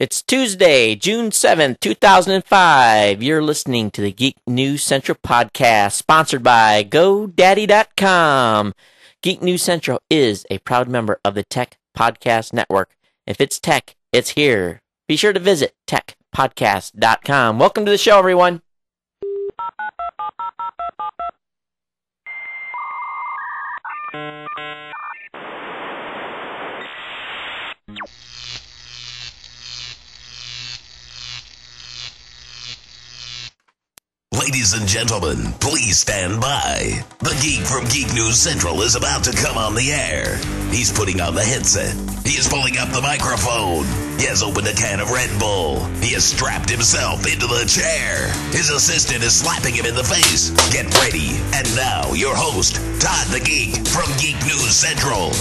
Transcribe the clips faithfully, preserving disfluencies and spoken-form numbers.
It's Tuesday, June seventh, two thousand five. You're listening to the Geek News Central podcast, sponsored by GoDaddy dot com. Geek News Central is a proud member of the Tech Podcast Network. If it's tech, it's here. Be sure to visit tech podcast dot com. Welcome to the show, everyone. Ladies and gentlemen, please stand by. The geek from Geek News Central is about to come on the air. He's putting on the headset. He is pulling up the microphone. He has opened a can of Red Bull. He has strapped himself into the chair. His assistant is slapping him in the face. Get ready. And now, your host, Todd the Geek from Geek News Central.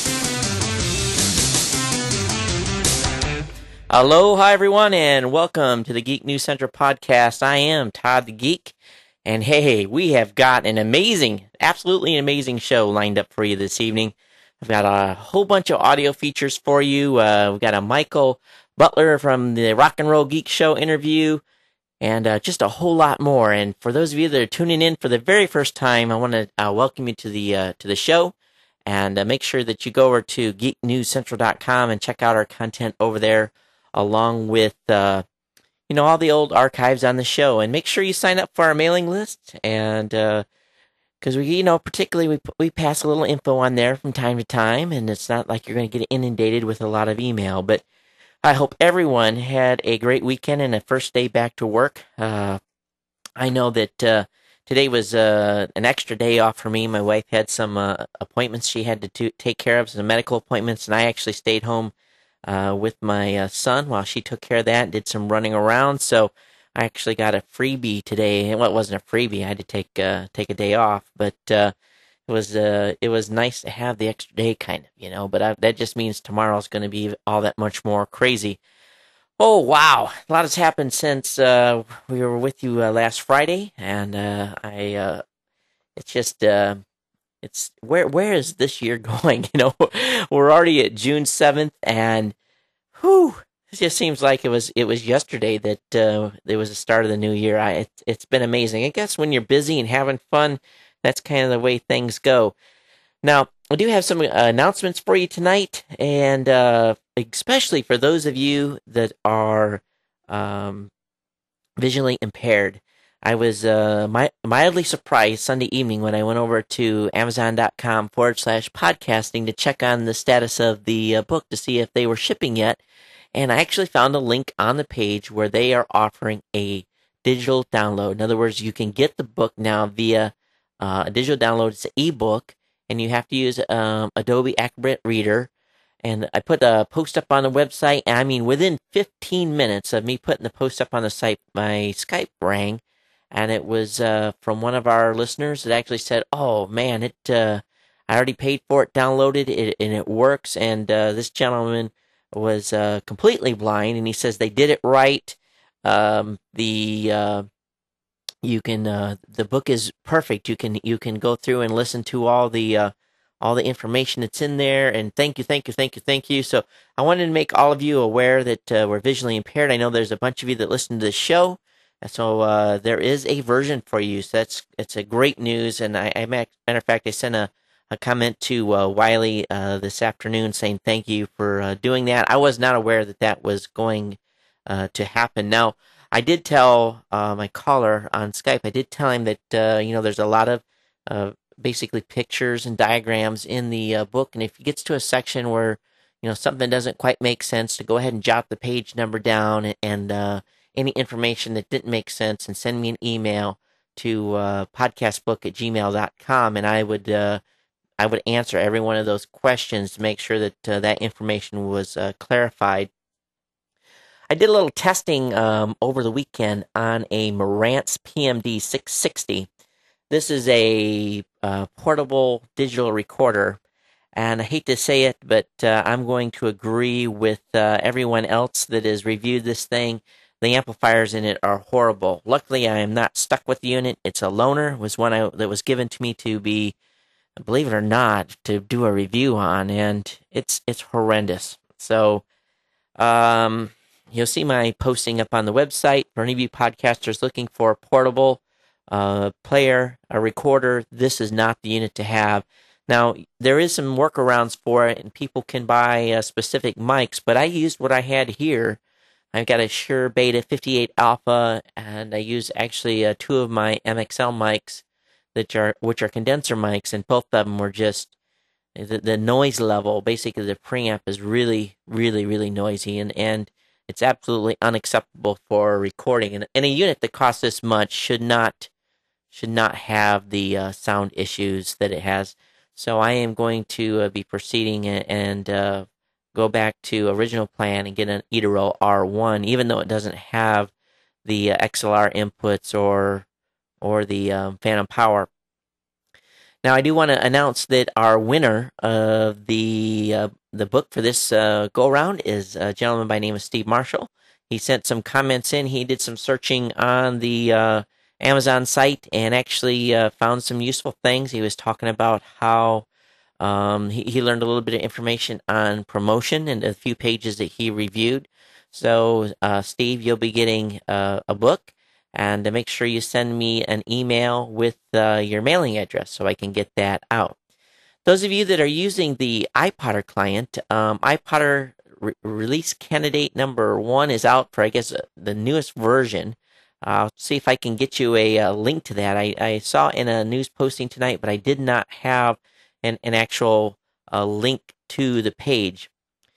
Aloha, everyone, and welcome to the Geek News Central podcast. I am Todd the Geek, and hey, we have got an amazing, absolutely amazing show lined up for you this evening. I've got a whole bunch of audio features for you. Uh, we've got a Michael Butler from the Rock and Roll Geek Show interview, and uh, just a whole lot more. And for those of you that are tuning in for the very first time, I want to uh, welcome you to the uh, to the show, and uh, make sure that you go over to geek news central dot com and check out our content over there, along with, uh, you know, all the old archives on the show. And make sure you sign up for our mailing list. And, uh, because we, you know, particularly we, we pass a little info on there from time to time. And it's not like you're going to get inundated with a lot of email. But I hope everyone had a great weekend and a first day back to work. Uh, I know that uh, today was uh, an extra day off for me. My wife had some uh, appointments she had to t- take care of, some medical appointments. And I actually stayed home Uh, with my uh, son while she took care of that and did some running around. So I actually got a freebie today. Well, it wasn't a freebie. I had to take uh, take a day off, but uh, it was uh, it was nice to have the extra day, kind of, you know. But I, that just means tomorrow's going to be all that much more crazy. Oh wow, a lot has happened since uh, we were with you uh, last Friday, and uh, I uh, it's just. Uh, It's where where is this year going? You know, we're already at June seventh, and whew, it just seems like it was it was yesterday that uh, it was the start of the new year. I it, it's been amazing. I guess when you're busy and having fun, that's kind of the way things go. Now, I do have some uh, announcements for you tonight, and uh, especially for those of you that are um, visually impaired. I was uh, my, mildly surprised Sunday evening when I went over to amazon.com forward slash podcasting to check on the status of the uh, book to see if they were shipping yet. And I actually found a link on the page where they are offering a digital download. In other words, you can get the book now via uh, a digital download. It's an ebook, and you have to use um, Adobe Acrobat Reader. And I put a post up on the website, and I mean, within fifteen minutes of me putting the post up on the site, my Skype rang. And it was uh, from one of our listeners that actually said, "Oh man, it uh, I already paid for it, downloaded it, and it works." And uh, this gentleman was uh, completely blind, and he says they did it right. Um, the uh, you can uh, the book is perfect. You can you can go through and listen to all the uh, all the information that's in there. And thank you, thank you, thank you, thank you. So I wanted to make all of you aware that uh, we're visually impaired. I know there's a bunch of you that listen to this show. So uh, there is a version for you. So that's it's a great news. And I, I matter of fact, I sent a, a comment to uh, Wiley uh, this afternoon saying thank you for uh, doing that. I was not aware that that was going uh, to happen. Now, I did tell uh, my caller on Skype. I did tell him that uh, you know there's a lot of uh, basically pictures and diagrams in the uh, book, and if he gets to a section where you know something doesn't quite make sense, to go ahead and jot the page number down and. and uh, any information that didn't make sense and send me an email to uh, podcastbook at gmail dot com, and I would uh, I would answer every one of those questions to make sure that uh, that information was uh, clarified. I did a little testing um, over the weekend on a Marantz P M D six sixty. This is a uh, portable digital recorder, and I hate to say it, but uh, I'm going to agree with uh, everyone else that has reviewed this thing. The amplifiers in it are horrible. Luckily, I am not stuck with the unit. It's a loaner. It was one I, that was given to me to be, believe it or not, to do a review on, and it's it's horrendous. So, um, you'll see my posting up on the website for any of you podcasters looking for a portable uh, player, a recorder. This is not the unit to have. Now, there is some workarounds for it, and people can buy uh, specific mics, but I used what I had here. I've got a Shure Beta fifty-eight Alpha, and I use actually uh, two of my M X L mics, that are which are condenser mics, and both of them were just, the, the noise level, basically the preamp is really, really, really noisy, and, and it's absolutely unacceptable for recording. And, and a unit that costs this much should not should not have the uh, sound issues that it has. So I am going to uh, be proceeding and, and uh, go back to original plan and get an Eero R one, even though it doesn't have the uh, X L R inputs or or the um, phantom power. Now, I do want to announce that our winner of the uh, the book for this uh, go around is a gentleman by the name of Steve Marshall. He sent some comments in. He did some searching on the uh, Amazon site and actually uh, found some useful things. He was talking about how um, he, he learned a little bit of information on promotion and a few pages that he reviewed. So, uh, Steve, you'll be getting uh, a book, and uh, make sure you send me an email with uh, your mailing address so I can get that out. Those of you that are using the iPodder client, um, iPodder re- release candidate number one is out for, I guess, the newest version. I'll see if I can get you a, a link to that. I, I saw in a news posting tonight, but I did not have an, an actual uh, link to the page.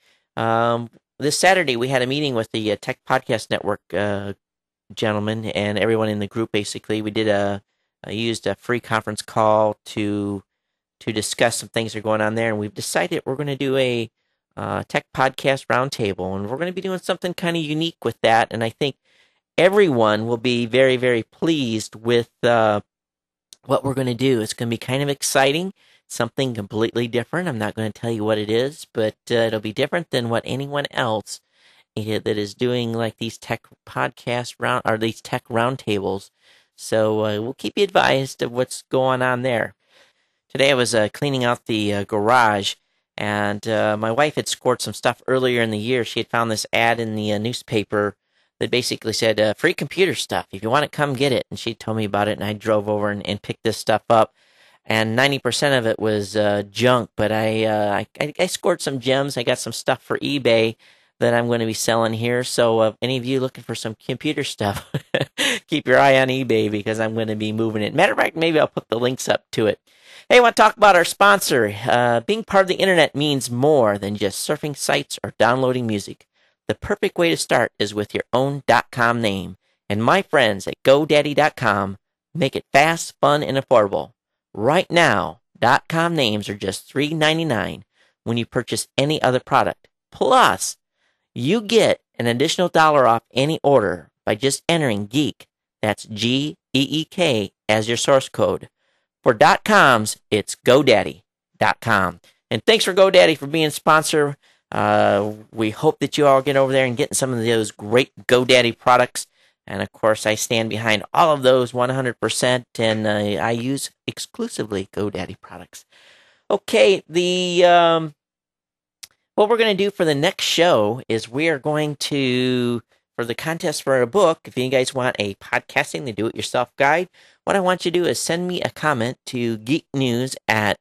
Um, this Saturday, we had a meeting with the uh, Tech Podcast Network uh, gentlemen and everyone in the group. Basically, we did a, I used a free conference call to to discuss some things that are going on there, and we've decided we're going to do a uh, Tech Podcast Roundtable, and we're going to be doing something kind of unique with that, and I think everyone will be very, very pleased with uh, what we're going to do. It's going to be kind of exciting, something completely different. I'm not going to tell you what it is, but uh, it'll be different than what anyone else that is doing like these tech podcast round or these tech roundtables. So uh, we'll keep you advised of what's going on there. Today I was uh, cleaning out the uh, garage, and uh, my wife had scored some stuff earlier in the year. She had found this ad in the uh, newspaper that basically said, uh, free computer stuff. If you want it, come get it. And she told me about it, and I drove over and, and picked this stuff up. And ninety percent of it was uh, junk, but I, uh, I I scored some gems. I got some stuff for eBay that I'm going to be selling here. So uh, any of you looking for some computer stuff, keep your eye on eBay because I'm going to be moving it. Matter of fact, maybe I'll put the links up to it. Hey, I want to talk about our sponsor. Uh, being part of the internet means more than just surfing sites or downloading music. The perfect way to start is with your own .com name. And my friends at GoDaddy dot com make it fast, fun, and affordable. Right now, .com names are just three dollars and ninety-nine cents when you purchase any other product. Plus, you get an additional dollar off any order by just entering Geek, that's G E E K, as your source code. For .coms, it's GoDaddy dot com. And thanks for GoDaddy for being a sponsor. Uh, we hope that you all get over there and get some of those great GoDaddy products. And of course, I stand behind all of those one hundred percent, and uh, I use exclusively GoDaddy products. Okay, the um, what we're going to do for the next show is we are going to, for the contest for a book, if you guys want a podcasting, the do-it-yourself guide, what I want you to do is send me a comment to geeknews at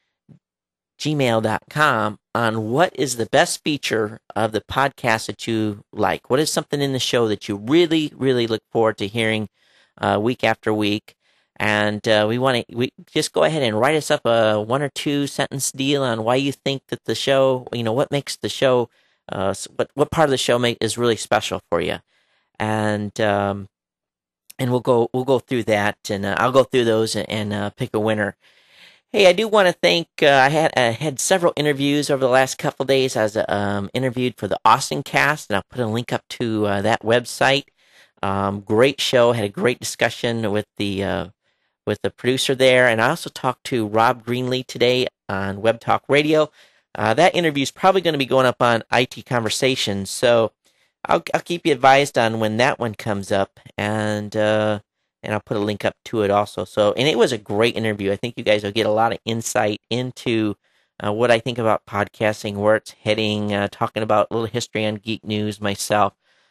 gmail dot com on what is the best feature of the podcast that you like. What is something in the show that you really, really look forward to hearing uh, week after week? And uh, we want to we just go ahead and write us up a one or two sentence deal on why you think that the show, you know, what makes the show, uh, what what part of the show make, is really special for you, and um, and we'll go we'll go through that, and uh, I'll go through those and, and uh, pick a winner. Hey, I do want to thank, uh, I had I had several interviews over the last couple of days. I was um, interviewed for the Austin Cast, and I'll put a link up to uh, that website. Um, great show, had a great discussion with the uh, with the producer there, and I also talked to Rob Greenlee today on Web Talk Radio. Uh, that interview is probably going to be going up on I T Conversations, so I'll, I'll keep you advised on when that one comes up, and uh, and I'll put a link up to it also. So, and it was a great interview. I think you guys will get a lot of insight into uh, what I think about podcasting, where it's heading, uh, talking about a little history on Geek News myself.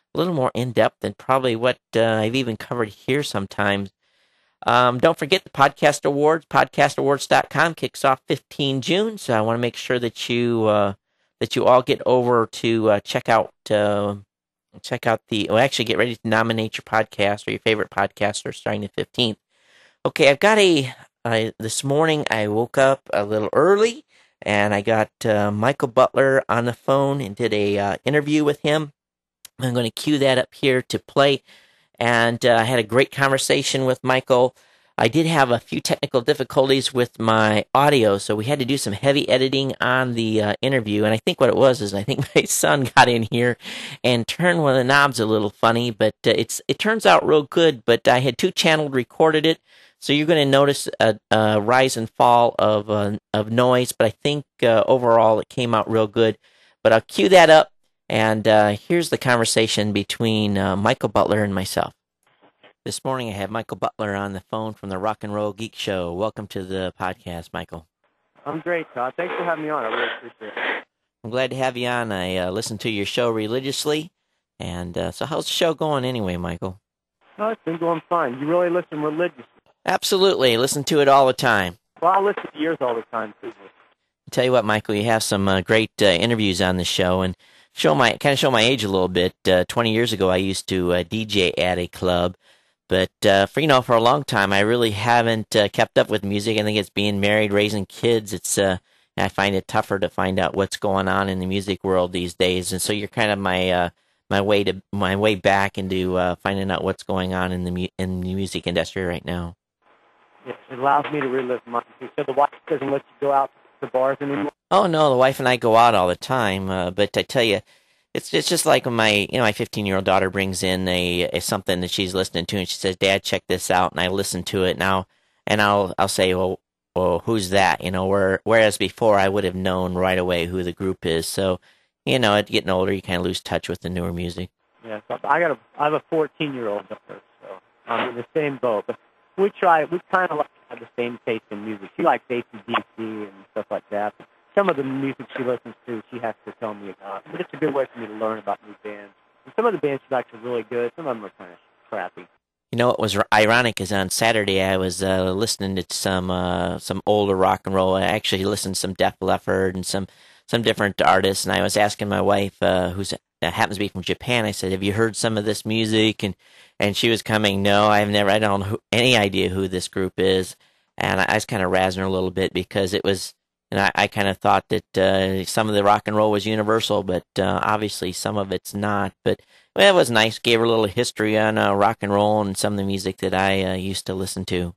a little more in-depth than probably what uh, I've even covered here sometimes. Um, don't forget the Podcast Awards. podcast awards dot com kicks off fifteenth June, so I want to make sure that you uh, that you all get over to uh, check out uh, check out the. Well, actually, get ready to nominate your podcast or your favorite podcaster starting the fifteenth. Okay, I've got a. Uh, this morning I woke up a little early, and I got uh, Michael Butler on the phone and did a uh, interview with him. I'm going to cue that up here to play. And uh, I had a great conversation with Michael. I did have a few technical difficulties with my audio, so we had to do some heavy editing on the uh, interview. And I think what it was is I think my son got in here and turned one of the knobs a little funny, but uh, it's it turns out real good. But I had two channeled recorded it, so you're going to notice a, a rise and fall of uh, of noise. But I think uh, overall it came out real good. But I'll cue that up. And uh, here's the conversation between uh, Michael Butler and myself. This morning I have Michael Butler on the phone from the Rock and Roll Geek Show. Welcome to the podcast, Michael. I'm great, Todd. Thanks for having me on. I really appreciate it. I'm glad to have you on. I uh, listen to your show religiously. And uh, so how's the show going anyway, Michael? Oh, it's been going fine. You really listen religiously. Absolutely. Listen to it all the time. Well, I listen to yours all the time, too. I'll tell you what, Michael, you have some uh, great uh, interviews on the show. And show my kind of show my age a little bit. Uh, Twenty years ago, I used to uh, D J at a club, but uh, for you know, for a long time, I really haven't uh, kept up with music. I think it's being married, raising kids. It's uh, I find it tougher to find out what's going on in the music world these days. And so you're kind of my uh, my way to my way back into uh, finding out what's going on in the mu- in the music industry right now. Yes, it allows me to relive my. So the wife doesn't let you go out to bars anymore. Oh no, the wife and I go out all the time, uh, but I tell you, it's it's just like when my you know my fifteen-year-old daughter brings in a, a something that she's listening to, and she says, "Dad, check this out," and I listen to it now, and I'll I'll say, "Well, well, who's that?" You know, where whereas before I would have known right away who the group is. So, you know, getting older, you kind of lose touch with the newer music. Yeah, so I got a I have a fourteen-year-old daughter, so I'm in the same boat. But we try we kind of like have the same taste in music. She likes A C D C and stuff like that. Some of the music she listens to, she has to tell me about. But it's a good way for me to learn about new bands. And some of the bands she likes are really good. Some of them are kind of crappy. You know what was ironic is on Saturday I was uh, listening to some uh, some older rock and roll. I actually listened to some Def Leppard and some some different artists, and I was asking my wife, uh, who's that happens to be from Japan. I said, "Have you heard some of this music?" And and she was coming, "No, I've never. I don't have any idea who this group is." And I, I was kind of razzing her a little bit because it was. And I, I kind of thought that uh, some of the rock and roll was universal, but uh, obviously some of it's not. But well, it was nice. Gave her a little history on uh, rock and roll and some of the music that I uh, used to listen to.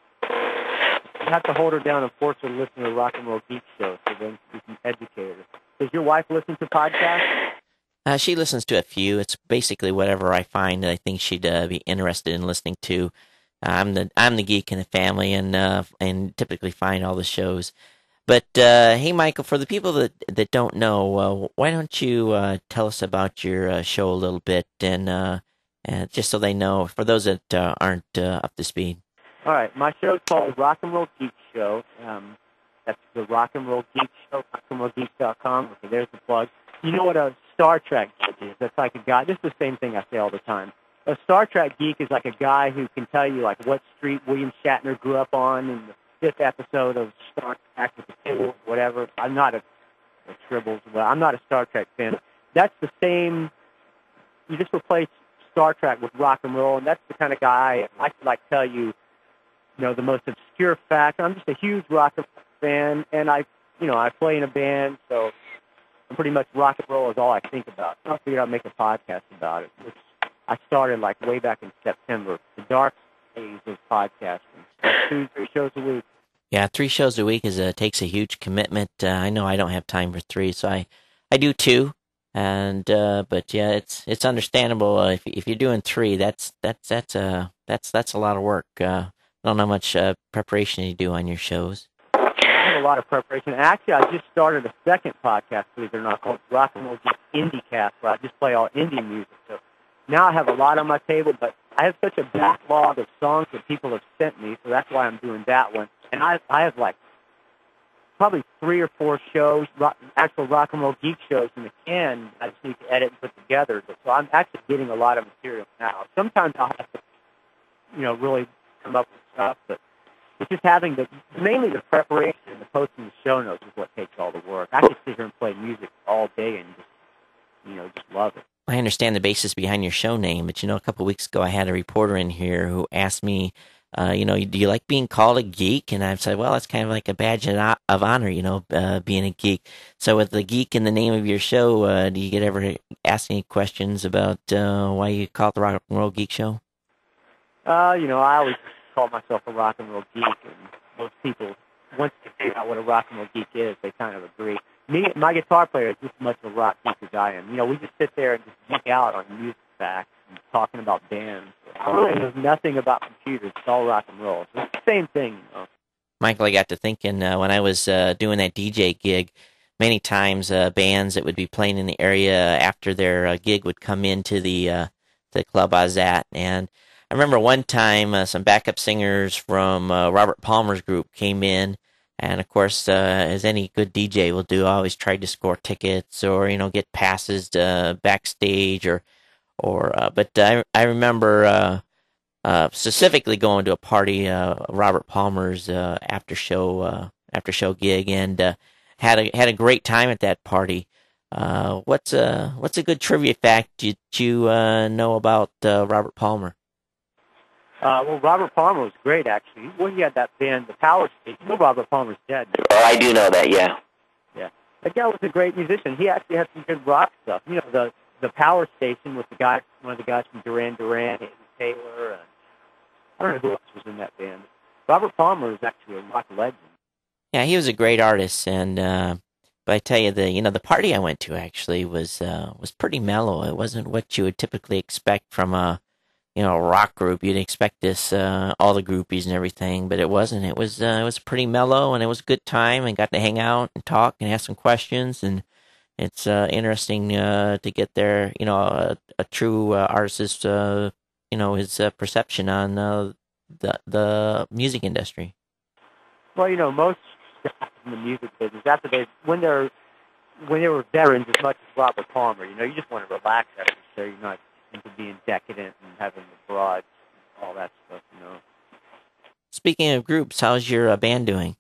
You have to hold her down and force her to listen to the Rock and Roll Geek Show so then you can educate her. Does your wife listen to podcasts? Uh, she listens to a few. It's basically whatever I find that I think she'd uh, be interested in listening to. I'm the I'm the geek in the family, and uh, and typically find all the shows. But, uh, hey, Michael, for the people that, that don't know, uh, why don't you uh, tell us about your uh, show a little bit, and uh, uh, just so they know, for those that uh, aren't uh, up to speed. All right. My show is called Rock and Roll Geek Show. Um, that's the Rock and Roll Geek Show, rock and roll geek dot com. Okay, there's the plug. You know what a Star Trek geek is? That's like a guy. This is the same thing I say all the time. A Star Trek geek is like a guy who can tell you, like, what street William Shatner grew up on and the fifth episode of Star Trek with the Tribbles, whatever. I'm not a, a Tribbles, but I'm not a Star Trek fan. That's the same. You just replace Star Trek with rock and roll, and that's the kind of guy I am. I could like tell you, you know, the most obscure fact. I'm just a huge rock and roll fan, and I, you know, I play in a band, so I'm pretty much rock and roll is all I think about. I figured I'd make a podcast about it, which I started like way back in September. The dark days of podcasting. That's two, three shows a week. Yeah, three shows a week is a, takes a huge commitment. Uh, I know I don't have time for three, so I, I do two. And uh, but yeah, it's it's understandable uh, if if you're doing three. That's that's that's a that's that's a lot of work. Uh, I don't know how much uh, preparation you do on your shows. I have a lot of preparation. Actually, I just started a second podcast, believe it or not, called Rock and Roll Indie Cast, where I just play all indie music. So now I have a lot on my table, but I have such a backlog of songs that people have sent me, so that's why I'm doing that one. And I I have like probably three or four shows, rock, actual rock and roll geek shows in the can. I just need to edit and put together. So I'm actually getting a lot of material now. Sometimes I'll have to, you know, really come up with stuff, but it's just having the, mainly the preparation and the posting the show notes is what takes all the work. I could sit here and play music all day and just, you know, just love it. I understand the basis behind your show name, but, you know, a couple of weeks ago I had a reporter in here who asked me, uh, you know, do you like being called a geek? And I've said, well, it's kind of like a badge of honor, you know, uh, being a geek. So with the geek in the name of your show, uh, do you get ever asked any questions about uh, why you call it the Rock and Roll Geek Show? Uh, you know, I always call myself a rock and roll geek, and most people, once they figure out what a rock and roll geek is, they kind of agree. Me, my guitar player is just as much of a rock geek as I am. You know, we just sit there and just geek out on music facts and talking about bands. I really know nothing about computers. It's all rock and roll. So it's the same thing, you know. Michael, I got to thinking uh, when I was uh, doing that D J gig, many times uh, bands that would be playing in the area after their uh, gig would come into the uh, the club I was at. And I remember one time uh, some backup singers from uh, Robert Palmer's group came in. And, of course, uh, as any good D J will do, I always tried to score tickets or, you know, get passes to backstage or, or, uh, but I, I remember, uh, uh, specifically going to a party, uh, Robert Palmer's, uh, after show, uh, after show gig and, uh, had a, had a great time at that party. Uh, what's a, what's a good trivia fact that you, uh, know about, uh, Robert Palmer? Uh, well, Robert Palmer was great, actually. Well, he had that band, the Power Station. You know Robert Palmer's dead now. Oh, I do know that, yeah. Yeah. That guy was a great musician. He actually had some good rock stuff. You know, the the Power Station was the guy, one of the guys from Duran Duran, Andy Taylor, and I don't know who else was in that band. Robert Palmer is actually a rock legend. Yeah, he was a great artist, and uh, but I tell you, the you know the party I went to actually was uh, was pretty mellow. It wasn't what you would typically expect from a you know, a rock group. You'd expect this, uh, all the groupies and everything, but it wasn't. It was, uh, it was pretty mellow, and it was a good time, and got to hang out and talk and ask some questions, and it's, uh, interesting, uh, to get their, you know, a, a true, uh, artist's, uh, you know, his, uh, perception on, uh, the, the music industry. Well, you know, most guys in the music business, after they, when they're, when they were veterans as much as Robert Palmer, you know, you just want to relax after the show. You're not into being decadent and having the broads and all that stuff, you know. Speaking of groups, how's your uh, band doing?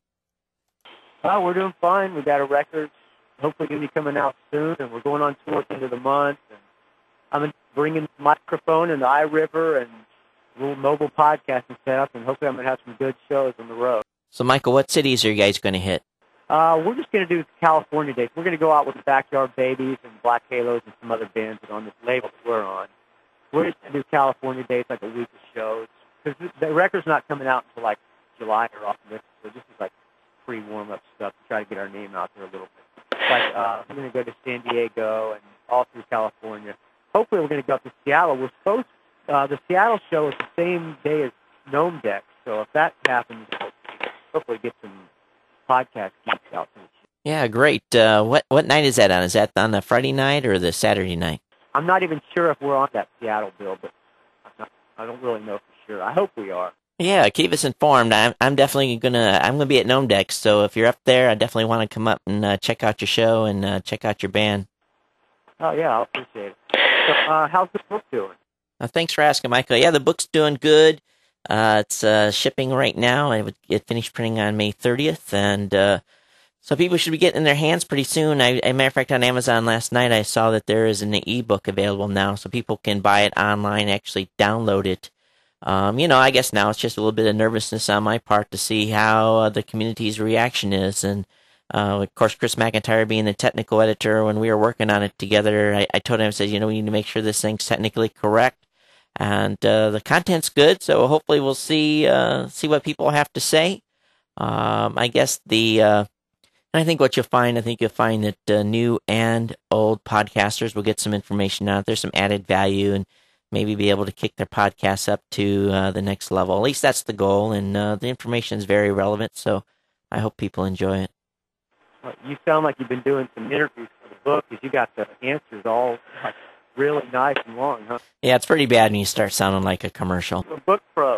Oh, we're doing fine. We got a record, hopefully going to be coming out soon, and we're going on tour at the end of the month. And I'm bringing the microphone and the iRiver and a little mobile podcasting setup, and hopefully I'm going to have some good shows on the road. So, Michael, what cities are you guys going to hit? Uh, we're just going to do California dates. We're going to go out with the Backyard Babies and Black Halos and some other bands that are on this label that we're on. We're just going to do California dates, like a week of shows. Because the record's not coming out until like July or August, so this is like pre-warm-up stuff to try to get our name out there a little bit. Like, uh, we're going to go to San Diego and all through California. Hopefully we're going to go up to Seattle. We're supposed uh, the Seattle show is the same day as Gnome Deck, so if that happens, hopefully get some podcast geeks out there. Yeah, great. Uh, what what night is that on? Is that on the Friday night or the Saturday night? I'm not even sure if we're on that Seattle bill, but I'm not, I don't really know for sure. I hope we are. Yeah, keep us informed. I'm I'm definitely gonna I'm gonna be at Gnome Deck, so if you're up there, I definitely want to come up and uh, check out your show and uh, check out your band. Oh yeah, I appreciate it. So, uh, how's the book doing? Uh, thanks for asking, Michael. Yeah, the book's doing good. Uh, it's uh, shipping right now. It would get finished printing on May thirtieth, and uh, so people should be getting in their hands pretty soon. I, as a matter of fact, on Amazon last night, I saw that there is an ebook available now, so people can buy it online, actually download it. Um, you know, I guess now it's just a little bit of nervousness on my part to see how uh, the community's reaction is, and uh, of course, Chris McIntyre being the technical editor, when we were working on it together, I, I told him, I said, you know, we need to make sure this thing's technically correct. And uh, the content's good, so hopefully we'll see uh, see what people have to say. Um, I guess the uh, I think what you'll find, I think you'll find that uh, new and old podcasters will get some information out there, some added value, and maybe be able to kick their podcasts up to uh, the next level. At least that's the goal, and uh, the information is very relevant, so I hope people enjoy it. Well, you sound like you've been doing some interviews for the book, because you got the answers all like really nice and long, huh? Yeah, it's pretty bad when you start sounding like a commercial. A book pro.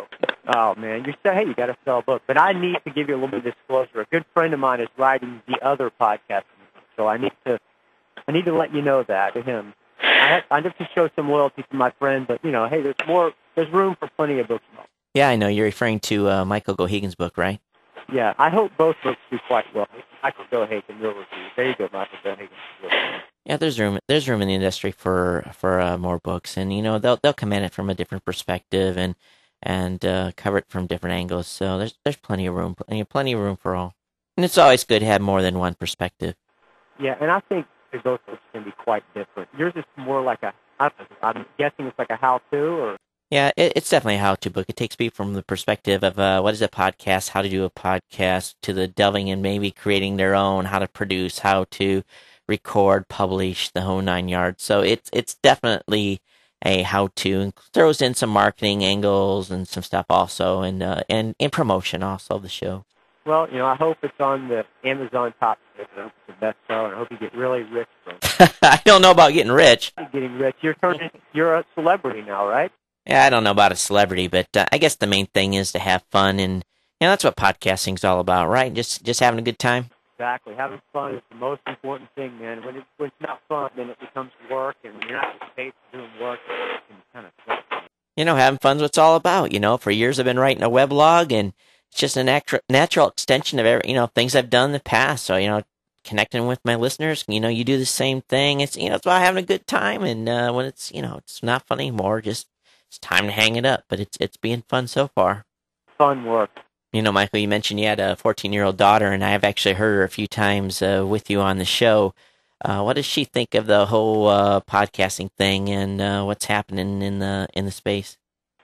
Oh, man, you say, hey, you got to sell a book. But I need to give you a little bit of disclosure. A good friend of mine is writing the other podcast, so I need to I need to let you know that to him. I have, I have to show some loyalty to my friend, but, you know, hey, there's more, there's room for plenty of books. Yeah, I know. You're referring to uh, Michael Gohagan's book, right? Yeah, I hope both books do quite well. Michael Gohagan will review. There you go, Michael Gohagan. Yeah, there's room. There's room in the industry for for uh, more books, and you know they'll they'll come at it from a different perspective and and uh, cover it from different angles. So there's there's plenty of room, plenty, plenty of room for all. And it's always good to have more than one perspective. Yeah, and I think both books can be quite different. Yours is more like a, I don't know, I'm guessing it's like a how-to, or? Yeah, it, it's definitely a how-to book. It takes me from the perspective of uh, what is a podcast, how to do a podcast, to the delving and maybe creating their own, how to produce, how to record, publish, the whole nine yards. So it's it's definitely a how-to, and throws in some marketing angles and some stuff also, and uh, and, and promotion also of the show. Well, you know, I hope it's on the Amazon top six. I hope it's a bestseller, and I hope you get really rich from it. I don't know about getting rich. You're getting rich. You're turning, you're a celebrity now, right? Yeah, I don't know about a celebrity, but uh, I guess the main thing is to have fun, and you know, that's what podcasting's all about, right? Just just having a good time. Exactly. Having fun is the most important thing, man. When, it, when it's not fun, then it becomes work, and when you're not getting paid for doing work, it can kind of suck. You know, having fun's what it's all about. You know, for years I've been writing a weblog, and it's just a natural natural extension of every, you know, things I've done in the past. So, you know, connecting with my listeners, you know, you do the same thing. It's, you know, it's about having a good time. And uh, when it's, you know, it's not fun anymore, just it's time to hang it up. But it's it's being fun so far. Fun work. You know, Michael, you mentioned you had a fourteen-year-old daughter, and I've actually heard her a few times uh, with you on the show. Uh, what does she think of the whole uh, podcasting thing, and uh, what's happening in the in the space?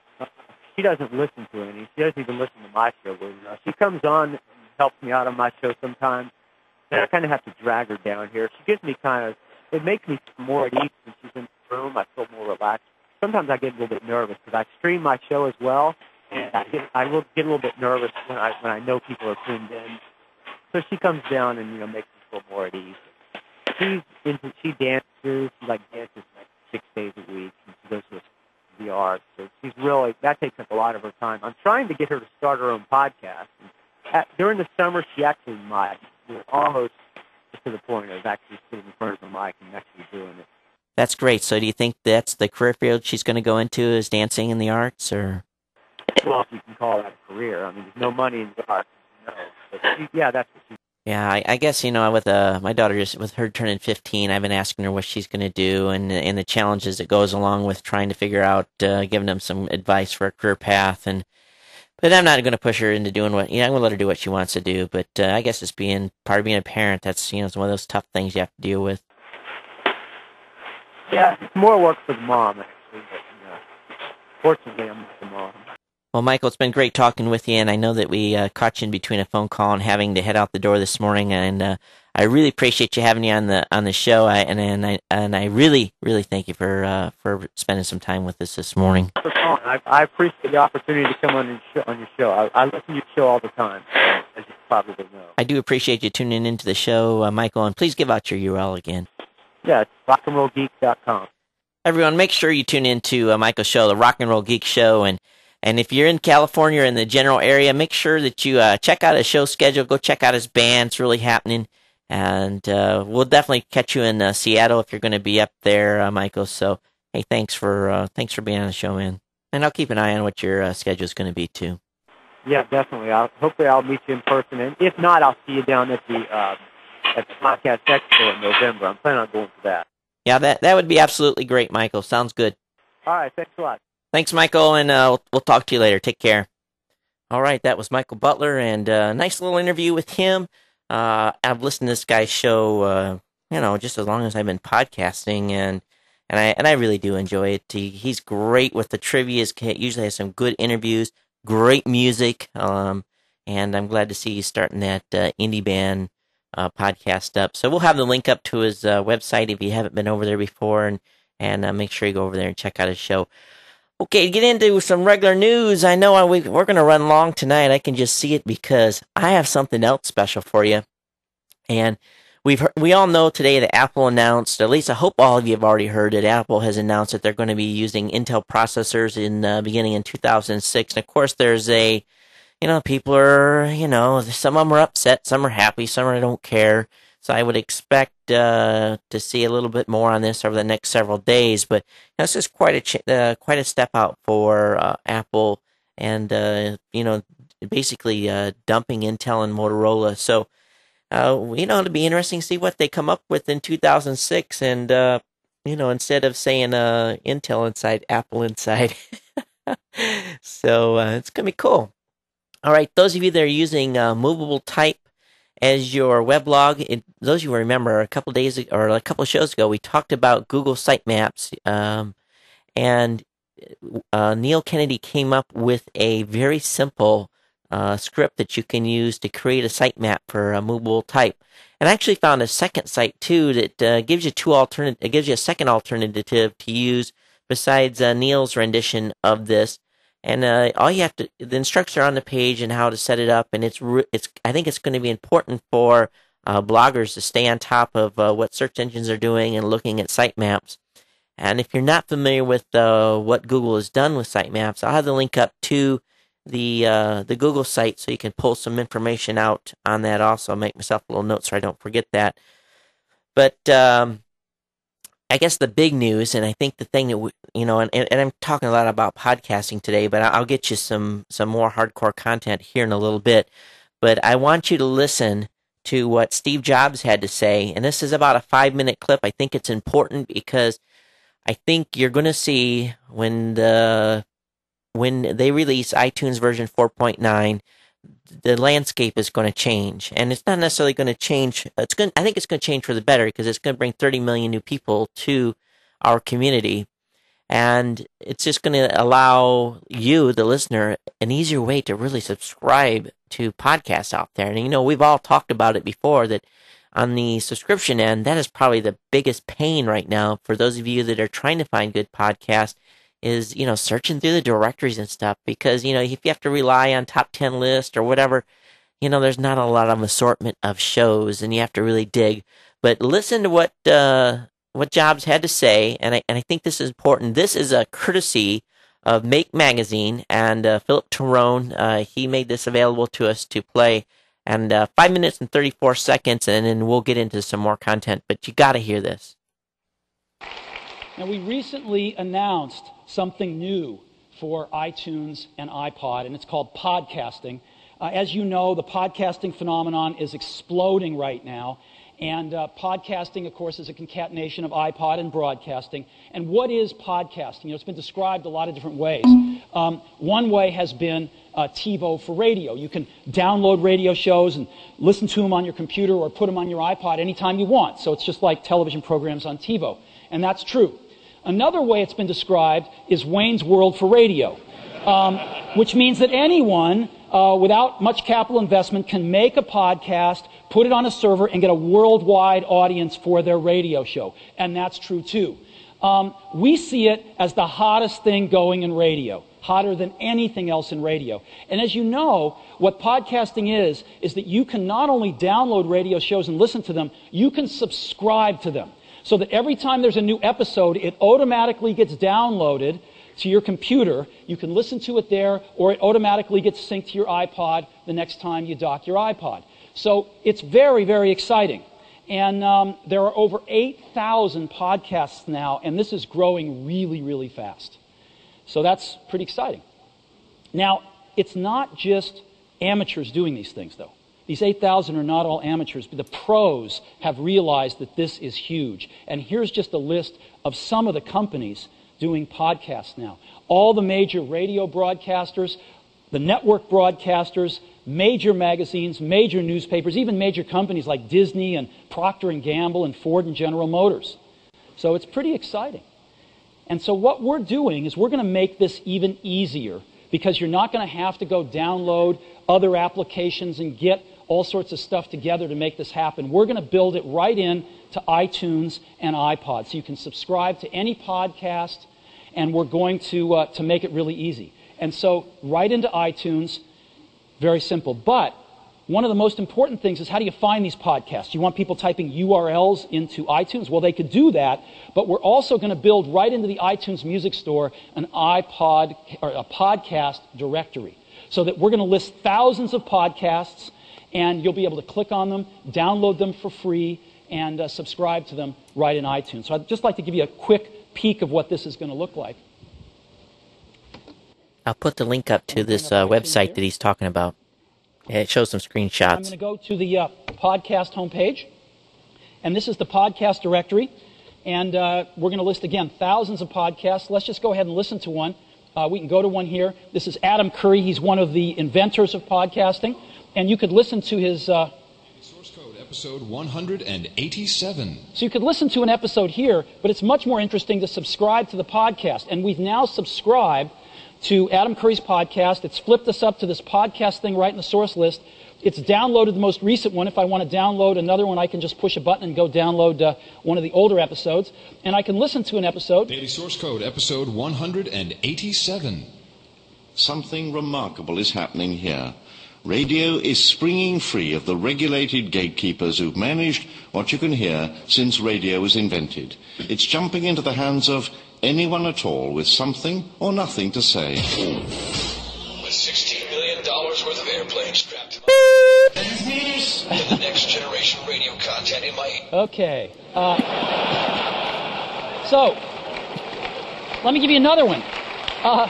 She doesn't listen to any. She doesn't even listen to my show. But, you know, she comes on and helps me out on my show sometimes, and I kind of have to drag her down here. She gives me kind of, it makes me more at ease when she's in the room. I feel more relaxed. Sometimes I get a little bit nervous because I stream my show as well, and I get I will get a little bit nervous when I when I know people are tuned in. So she comes down and, you know, makes me feel more at ease. She's into, she dances. She like dances like six days a week, and she goes to the art. So she's really, that takes up a lot of her time. I'm trying to get her to start her own podcast. And at, during the summer, she actually might, you know, almost to the point of actually sitting in front of the mic and actually doing it. That's great. So do you think that's the career field she's going to go into, is dancing in the arts, or? Well, if you can call that a career. I mean, there's no money in the arts. No. But she, yeah, that's what she. Yeah, I, I guess, you know, with uh, my daughter, just with her turning fifteen, I've been asking her what she's going to do, and and the challenges that goes along with trying to figure out, uh, giving them some advice for a career path. And but I'm not going to push her into doing what, you know, I'm going to let her do what she wants to do. But uh, I guess it's being part of being a parent. That's, you know, it's one of those tough things you have to deal with. Yeah, it's more work for the mom, actually. But, you know, fortunately, I'm not the mom. Well, Michael, it's been great talking with you, and I know that we uh, caught you in between a phone call and having to head out the door this morning, and uh, I really appreciate you having you on the on the show, I, and and I and I really really thank you for uh, for spending some time with us this morning. I, I appreciate the opportunity to come on your show. On your show, I, I listen to your show all the time, as you probably know. I do appreciate you tuning into the show, uh, Michael, and please give out your U R L again. Yeah, it's rock and roll geek dot com. Everyone, make sure you tune into uh, Michael's show, the Rock and Roll Geek Show, and. And if you're in California or in the general area, make sure that you uh, check out his show schedule. Go check out his band. It's really happening. And uh, we'll definitely catch you in uh, Seattle if you're going to be up there, uh, Michael. So, hey, thanks for uh, thanks for being on the show, man. And I'll keep an eye on what your uh, schedule is going to be, too. Yeah, definitely. I'll, hopefully I'll meet you in person. And if not, I'll see you down at the, uh, at the Podcast Expo in November. I'm planning on going to that. Yeah, that, that would be absolutely great, Michael. Sounds good. All right, thanks a lot. Thanks, Michael, and uh, we'll, we'll talk to you later. Take care. All right, that was Michael Butler, and a uh, nice little interview with him. Uh, I've listened to this guy's show, uh, you know, just as long as I've been podcasting, and and I and I really do enjoy it. He, he's great with the trivia. He usually has some good interviews, great music, um, and I'm glad to see he's starting that uh, indie band uh, podcast up. So we'll have the link up to his uh, website if you haven't been over there before, and and uh, make sure you go over there and check out his show. Okay, to get into some regular news, I know we're going to run long tonight. I can just see it because I have something else special for you. And we've heard, we all know today that Apple announced, at least I hope all of you have already heard it, Apple has announced that they're going to be using Intel processors in uh, beginning in two thousand six. And of course, there's a, you know, people are, you know, some of them are upset, some are happy, some are don't care. So I would expect uh, to see a little bit more on this over the next several days. But you know, this is quite a ch- uh, quite a step out for uh, Apple, and uh, you know, basically uh, dumping Intel and Motorola. So uh, you know, it'll be interesting to see what they come up with in two thousand six. And uh, you know, instead of saying uh, Intel inside, Apple inside. So uh, it's gonna be cool. All right, those of you that are using uh, Movable Type as your weblog, it, those of you who remember a couple days ago, or a couple of shows ago, we talked about Google Sitemaps, um, and uh, Neil Kennedy came up with a very simple uh, script that you can use to create a sitemap for a Movable Type. And I actually found a second site too that uh, gives you two alternate, it gives you a second alternative to use besides uh, Neil's rendition of this. And uh, all you have to, the instructions are on the page and how to set it up. And it's, it's. I think it's going to be important for uh, bloggers to stay on top of uh, what search engines are doing and looking at sitemaps. And if you're not familiar with uh, what Google has done with sitemaps, I'll have the link up to the uh, the Google site so you can pull some information out on that. Also, I'll make myself a little note so I don't forget that. But um, I guess the big news, and I think the thing that we, you know, and, and I'm talking a lot about podcasting today, but I'll get you some some more hardcore content here in a little bit. But I want you to listen to what Steve Jobs had to say, and this is about a five minute clip. I think it's important because I think you're going to see when the when they release iTunes version four point nine, the landscape is going to change, and it's not necessarily going to change. It's going. I think it's going to change for the better because it's going to bring thirty million new people to our community, and it's just going to allow you, the listener, an easier way to really subscribe to podcasts out there. And you know, we've all talked about it before that on the subscription end, that is probably the biggest pain right now for those of you that are trying to find good podcasts. Is, you know, searching through the directories and stuff, because, you know, if you have to rely on top ten list or whatever, you know, there's not a lot of assortment of shows and you have to really dig. But listen to what uh, what Jobs had to say, and I and I think this is important. This is a courtesy of Make Magazine, and uh, Philip Tyrone, uh, he made this available to us to play, and uh, five minutes and thirty-four seconds, and then we'll get into some more content, but you got to hear this. Now, we recently announced something new for iTunes and iPod, and it's called podcasting. Uh, as you know, the podcasting phenomenon is exploding right now, and uh, podcasting, of course, is a concatenation of iPod and broadcasting. And what is podcasting? You know, it's been described a lot of different ways. Um, one way has been uh, TiVo for radio. You can download radio shows and listen to them on your computer or put them on your iPod anytime you want. So it's just like television programs on TiVo, and that's true. Another way it's been described is Wayne's World for radio, um, which means that anyone uh, without much capital investment can make a podcast, put it on a server, and get a worldwide audience for their radio show. And that's true, too. Um, we see it as the hottest thing going in radio, hotter than anything else in radio. And as you know, what podcasting is, is that you can not only download radio shows and listen to them, you can subscribe to them. So that every time there's a new episode, it automatically gets downloaded to your computer. You can listen to it there, or it automatically gets synced to your iPod the next time you dock your iPod. So it's very, very exciting. And um, there are over eight thousand podcasts now, and this is growing really, really fast. So that's pretty exciting. Now, it's not just amateurs doing these things, though. These eight thousand are not all amateurs, but the pros have realized that this is huge. And here's just a list of some of the companies doing podcasts now. All the major radio broadcasters, the network broadcasters, major magazines, major newspapers, even major companies like Disney and Procter and Gamble and Ford and General Motors. So it's pretty exciting. And so what we're doing is we're going to make this even easier, because you're not going to have to go download other applications and get all sorts of stuff together to make this happen. We're going to build it right in to iTunes and iPod, so you can subscribe to any podcast, and we're going to uh, to make it really easy. And so right into iTunes, very simple. But One of the most important things is, how do you find these podcasts? You want people typing U R Ls into iTunes? Well, they could do that, but we're also going to build right into the iTunes Music Store an iPod or a podcast directory, so that we're going to list thousands of podcasts, and you'll be able to click on them, download them for free, and uh, subscribe to them right in iTunes. So I'd just like to give you a quick peek of what this is going to look like. I'll put the link up to this uh, website that he's talking about. It shows some screenshots. I'm going to go to the uh, podcast homepage, and this is the podcast directory. And uh, we're going to list, again, thousands of podcasts. Let's just go ahead and listen to one. Uh, we can go to one here. This is Adam Curry. He's one of the inventors of podcasting. And you could listen to his... Uh, Source code, episode one hundred eighty-seven. So you could listen to an episode here, but it's much more interesting to subscribe to the podcast. And we've now subscribed to Adam Curry's podcast. It's flipped us up to this podcast thing right in the source list. It's downloaded the most recent one. If I want to download another one, I can just push a button and go download uh, one of the older episodes. And I can listen to an episode. Daily source code, episode one hundred eighty-seven. Something remarkable is happening here. Radio is springing free of the regulated gatekeepers who've managed what you can hear since radio was invented. It's jumping into the hands of anyone at all with something or nothing to say. With sixteen million dollars worth of airplanes strapped to my... and the next generation radio content in my... Okay. Uh, so, let me give you another one. Uh,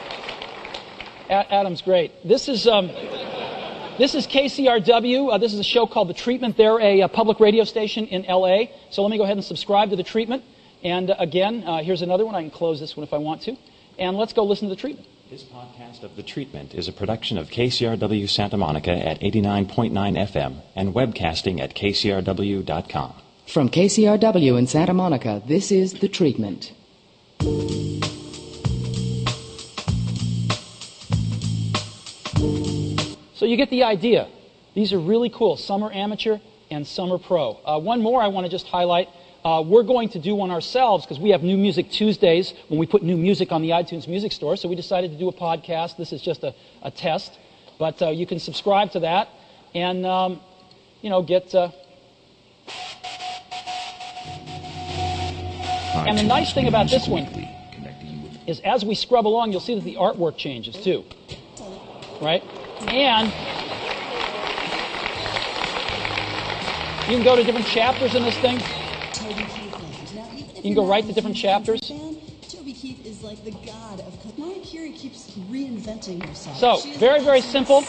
Adam's great. This is... Um, This is K C R W. Uh, this is a show called The Treatment. They're a, a public radio station in L A. So let me go ahead and subscribe to The Treatment. And uh, again, uh, here's another one. I can close this one if I want to. And let's go listen to The Treatment. This podcast of The Treatment is a production of K C R W Santa Monica at eighty-nine point nine F M and webcasting at K C R W dot com. From K C R W in Santa Monica, this is The Treatment. So you get the idea. These are really cool. Some are amateur and some are pro. Uh, one more I want to just highlight. Uh, we're going to do one ourselves because we have New Music Tuesdays when we put new music on the iTunes Music Store. So we decided to do a podcast. This is just a, a test. But uh, you can subscribe to that and, um, you know, get... Uh... And the nice thing about this one is as we scrub along, you'll see that the artwork changes too. Right? And you can go to different chapters in this thing. You can go right to different chapters. Toby Keith is like the god of... Mariah Carey keeps reinventing herself. So, very, very simple.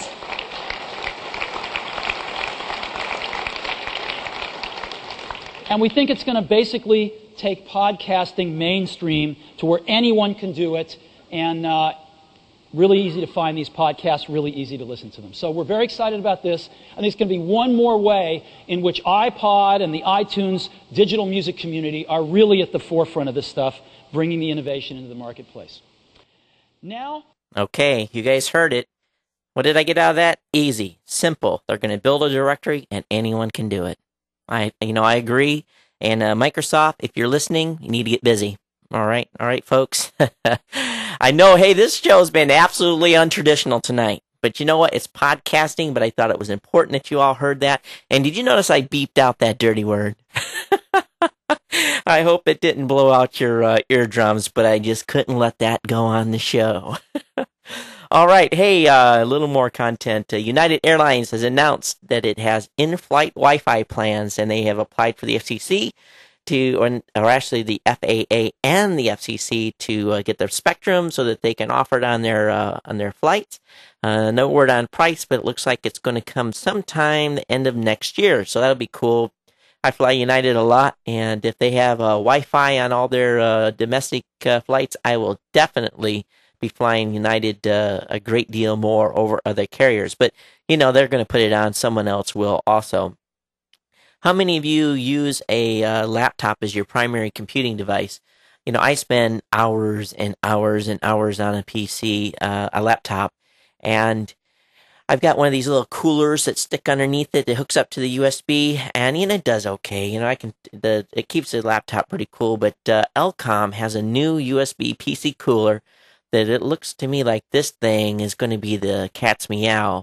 And we think it's going to basically take podcasting mainstream to where anyone can do it. And... Uh, Really easy to find these podcasts, really easy to listen to them. So we're very excited about this. I think it's going to be one more way in which iPod and the iTunes digital music community are really at the forefront of this stuff, bringing the innovation into the marketplace. Now... Okay, you guys heard it. What did I get out of that? Easy, simple. They're going to build a directory and anyone can do it. I, you know, I agree. And uh, Microsoft, if you're listening, you need to get busy. All right, all right, folks. I know, hey, this show's been absolutely untraditional tonight. But you know what? It's podcasting, but I thought it was important that you all heard that. And did you notice I beeped out that dirty word? I hope it didn't blow out your uh, eardrums, but I just couldn't let that go on the show. All right, hey, uh, a little more content. Uh, United Airlines has announced that it has in-flight Wi-Fi plans, and they have applied for the F C C. To, or, or actually the F A A and the F C C to uh, get their spectrum so that they can offer it on their uh, on their flights. Uh, no word on price, but it looks like it's going to come sometime the end of next year. So that'll be cool. I fly United a lot, and if they have uh, Wi-Fi on all their uh, domestic uh, flights, I will definitely be flying United uh, a great deal more over other carriers. But, you know, they're going to put it on. Someone else will also. How many of you use a uh, laptop as your primary computing device? You know, I spend hours and hours and hours on a P C, uh, a laptop, and I've got one of these little coolers that stick underneath it that hooks up to the U S B, and you know, it does okay. You know, I can the it keeps the laptop pretty cool. But uh, Elcom has a new U S B P C cooler that it looks to me like this thing is going to be the cat's meow.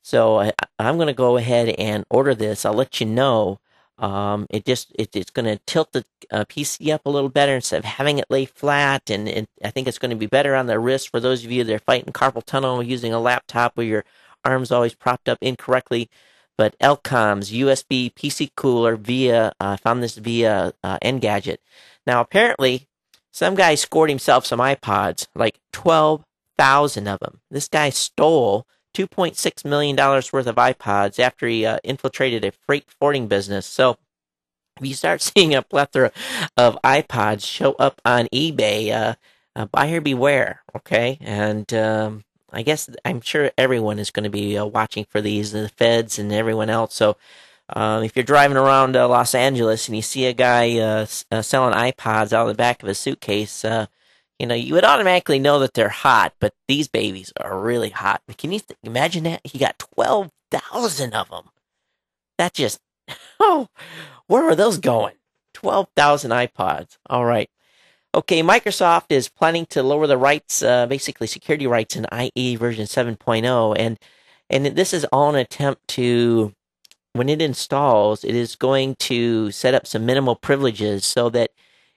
So I, I'm going to go ahead and order this. I'll let you know. Um, it just it, it's going to tilt the uh, P C up a little better instead of having it lay flat, and, and I think it's going to be better on the wrist for those of you that are fighting carpal tunnel using a laptop where your arm's always propped up incorrectly. But Elcom's U S B P C cooler via I uh, found this via uh, Engadget. Now apparently some guy scored himself some iPods, like twelve thousand of them. This guy stole two point six million dollars worth of iPods after he uh, infiltrated a freight forwarding business. So if you start seeing a plethora of iPods show up on eBay, uh, uh, buyer beware, okay? And um, I guess I'm sure everyone is going to be uh, watching for these, the feds and everyone else. So um, if you're driving around uh, Los Angeles and you see a guy uh, uh, selling iPods out of the back of a suitcase, uh, you know, you would automatically know that they're hot, but these babies are really hot. Can you th- imagine that? He got twelve thousand of them. That just, oh, where are those going? twelve thousand iPods. All right. Okay, Microsoft is planning to lower the rights, uh, basically security rights in I E version seven point oh, and and this is all an attempt to, when it installs, it is going to set up some minimal privileges so that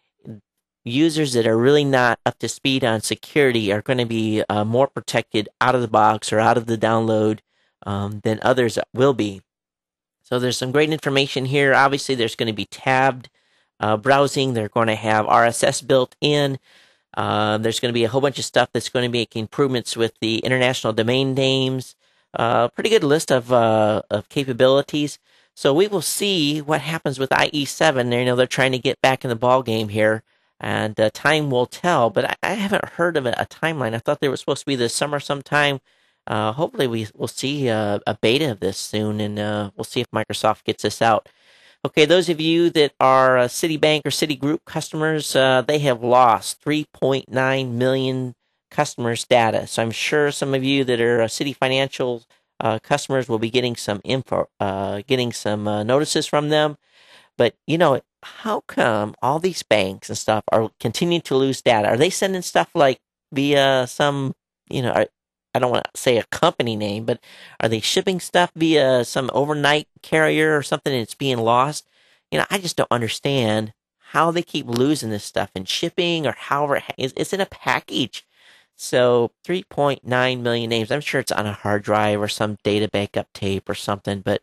users that are really not up to speed on security are going to be uh, more protected out of the box or out of the download um, than others will be. So there's some great information here. Obviously, there's going to be tabbed uh, browsing. They're going to have R S S built in. Uh, there's going to be a whole bunch of stuff that's going to make improvements with the international domain names. Uh, pretty good list of uh, of capabilities. So we will see what happens with I E seven. You know, they're trying to get back in the ball game here. And uh, time will tell, but I, I haven't heard of a, a timeline. I thought they were supposed to be this summer sometime. Uh, hopefully we will see uh, a beta of this soon, and uh, we'll see if Microsoft gets this out. Okay, those of you that are uh, Citibank or Citigroup customers, uh, they have lost three point nine million customers' data. So I'm sure some of you that are uh, Citi Financial uh, customers will be getting some info, uh, getting some uh, notices from them. But, you know, how come all these banks and stuff are continuing to lose data? Are they sending stuff like via some, you know, I don't want to say a company name, but are they shipping stuff via some overnight carrier or something and it's being lost? You know, I just don't understand how they keep losing this stuff in shipping or however it's in a package. So three point nine million names. I'm sure it's on a hard drive or some data backup tape or something, but